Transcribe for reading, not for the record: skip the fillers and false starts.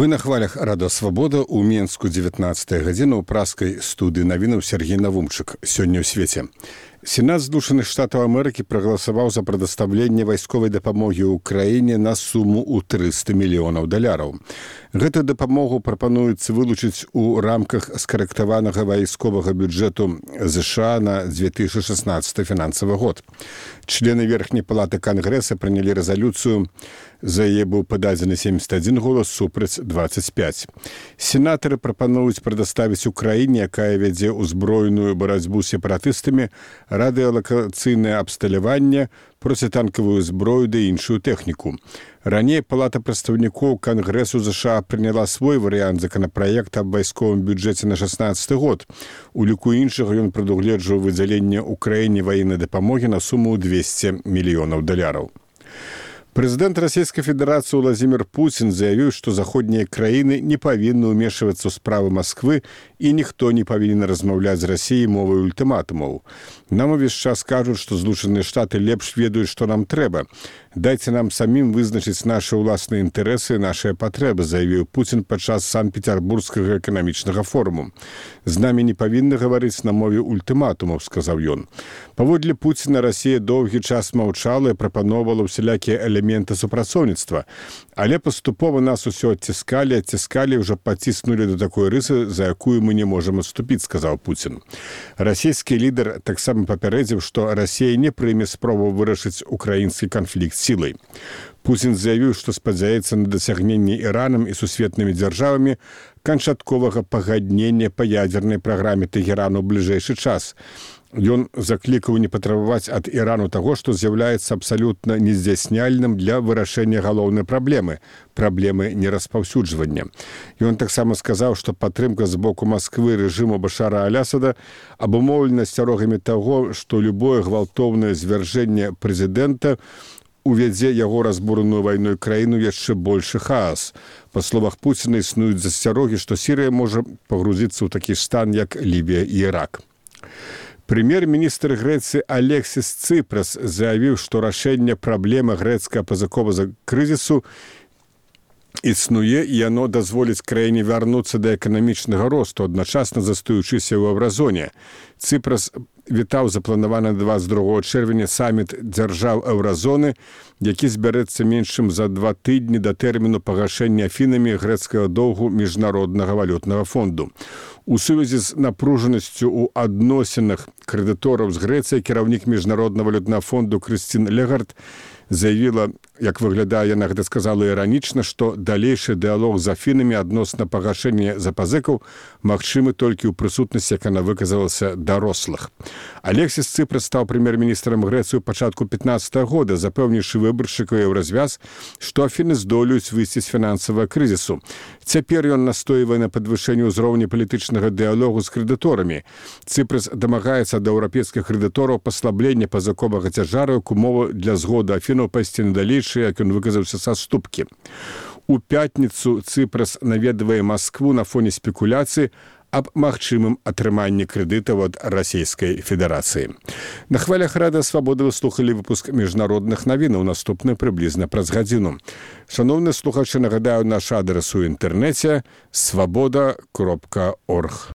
Вы на хвалях Радио Свабода ў Менску 19 гадзіна ў праскай студыі навінаў Сергей Навумчык. Сёння ў свеце. Сенат Злучаных Штатаў Амерыкі прагаласаваў за прадастаўленне вайсковай дапамогі ўкраіне на суму ў $300 мільёнаў. Гэтую дапамогу прапануецца вылучыць у рамках скарэктаванага вайсковага бюджэту ЗША на 2016 фінансавы год. Члены Верхняй палаты Кангрэса прынялі рэзалюцыю, за яе быў пададзены 71 голас супраць 25. Сенатары прапануюць прадаставіць Украіне, якая вядзе ўзброеную барацьбу з сепаратыстамі, радыёлакацыйнае абсталяванне, процітанкавую зброю ды іншую тэхніку. Раней Палата прадстаўнікоў Кангрэсу ЗША прыняла свой варыянт законапраекта аб вайсковым бюджэце на 16 год. У ліку іншага ён прадугледжваў выдзяленне Украіне ваеннай дапамогі на суму $200 мільёнаў. Прэзідэнт Расійскай Федэрацыі Владзімір Пуцін заявіў, што заходнія краіны не павінны ўмешвацца ў справы Масквы і ніхто не павінен размаўляць з Расіяй мовай ультыматумаў. Нам увесь час кажуць, што Злучаныя Штаты лепш ведаюць, што нам трэба. Дайце нам самім вызначыць нашы ўласныя інтарэсы і нашыя патрэбы, заявіў Пуцін падчас Санкт-Петербургскага эканамічнага форуму. З намі не павінны гаварыць на мове ультыматумаў, сказаў ён. Паводле Пуціна Расія доўгі час маўчала і прапаноўвала ўсялякія элементы супрацоўніцтва, але паступова нас усё адціскалі і ўжо паціснулі да такой рысы, за якую мы не можам адступіць, сказаў Пуцін. Расійскі лідар таксама папярэдзіў, што Расія не прыме спробу вырашыць украінскі канфлікт сілай. Пуцін заявіў, што спадзяецца на дасягненне Іранам і сусветнымі дзяржавамі канчатковага пагаднення па ядзернай праграме Тэгерану ў бліжэйшы час. Ён заклікаў не патрабаваць ад Ірану таго, што з'яўляецца абсалютна нездзяйсняльным для вырашэння галоўнай праблемы нераспаўсюджвання. Ён таксама сказаў, што падтрымка з боку Масквы рэжыму Башара аль-Асада абумоўлена асцярогамі таго, што любое гвалтоўнае звяржэнне прэзідэнта увядзе яго разбураную вайной краіну яшчэ большы хаос. Па словах Пуціна, існуюць засцярогі, што Сірыя можа пагрузіцца ў такі стан, як Лівія і Ірак. Прэм'ер-міністр Грэцыі Алексіс Ципрас заявіў, што рашэнне праблемы грэцкага пазыковага крызісу існуе, і яно дазволіць краіне вярнуцца да эканамічнага росту, адначасна застаючыся ў еўразоне. Ципрас вітаў запланаваны 22 чэрвеня саміт дзяржаў еўразоны, які збярэцца меншым за 2 тыдні да тэрміну пагашэння Афінамі грэцкага доўгу міжнароднага валютнага фонду. У сувязі з напружанасцю ў адносінах крэдытораў з Грэцыяй кіраўнік міжнароднага валютнага фонду Крыстін Легард заявіла, як выглядае, яна гэта сказала іранічна, што далейшы дыялог з Афінамі адносна пагашэння запазыкаў магчымы толькі ў прысутнасці, як яна выказалася, дарослых. Алексіс Ципрас стаў прэм'ер-міністрам Грэцыі ў пачатку 15 года, запэўніўшы выбаршчыкаў еўразвяз, што Афіны здолеюць выйсці з фінансавага крызісу. Цяпер ён настойвае на падвышэнні ўзроўня палітычнага дыялогу з крэдыторамі. Ципрас дамагаецца ад еўрапейскіх крэдытораў паслаблення пазыковага цяжару як умову для згоды Афінаў пайсці на далейшыя, як ён выказаўся, саступкі. У пятніцу Ципрас наведвае Маскву на фоне спекуляцый аб магчымым атрыманні крэдытаў ад Расійскай Федэрацыі. На хвалях Радыё Свабода вы слухалі выпуск міжнародных навінаў, наступны прыблізна праз гадзіну. Шаноўныя слухачы, нагадаю наш адрас у інтэрнэце свабода.орг.